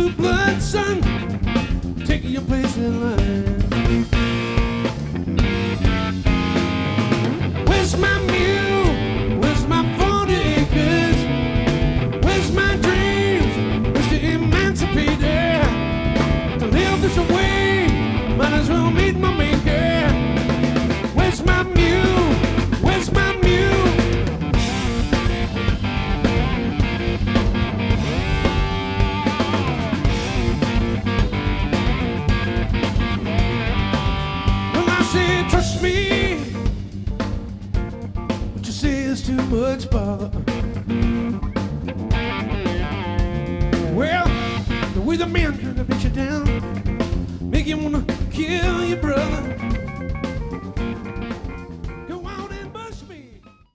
blue blood son, taking your place in line. Where's my mule? Where's my 40 acres? Where's my dreams? Where's the emancipator? To live this way, might as well meet my maker. Where's my mule? Where's my mule? Well, I said, trust me. What you say is too much bother. Well, the way the men trying to beat you down, make you wanna kill your brother.